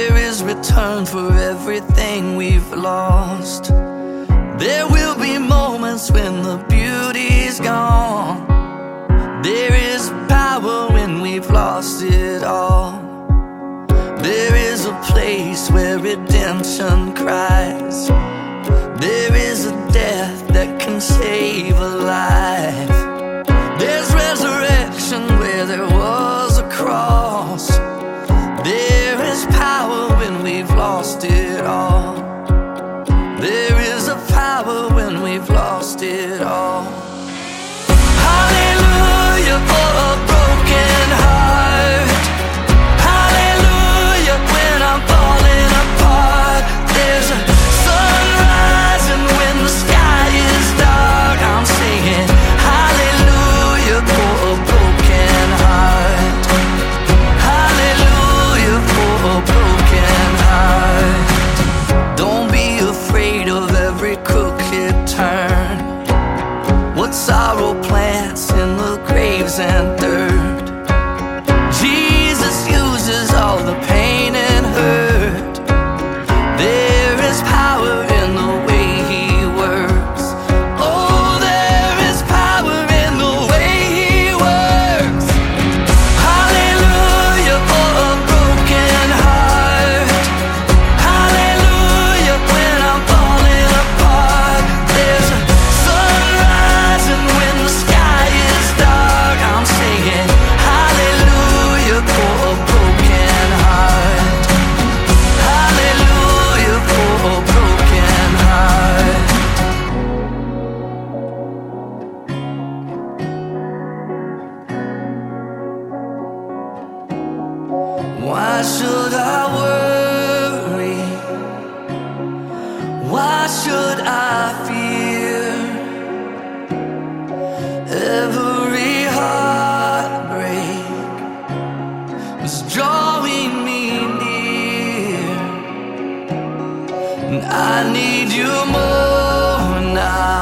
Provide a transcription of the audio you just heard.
There is return for everything we've lost. There will be moments when the beauty's gone. There is power when we've lost it all. There is a place where redemption cries. There is a death that can save a life. There's resurrection where there was a cross. There is power when we've lost it all. There is a power when we've lost it all. Hallelujah for a broken heart. Hallelujah when I'm falling apart. There's a sunrise and when the sky is dark, I'm singing hallelujah for a broken heart. Hallelujah for a broken heart. Don't be afraid of every crooked turn. What sorrow plants in the graves and dirt. Jesus uses all the pain and hurt. There is power in the way he works. Oh, there is power in the way he works. Hallelujah for a broken heart. Hallelujah when I'm falling apart. There's a sunrise and when the sky is dark, I'm singing hallelujah for a broken heart. Hallelujah for a broken heart. Why should I worry? Why should I fear? Every heartbreak was drawing me near, and I need you more now.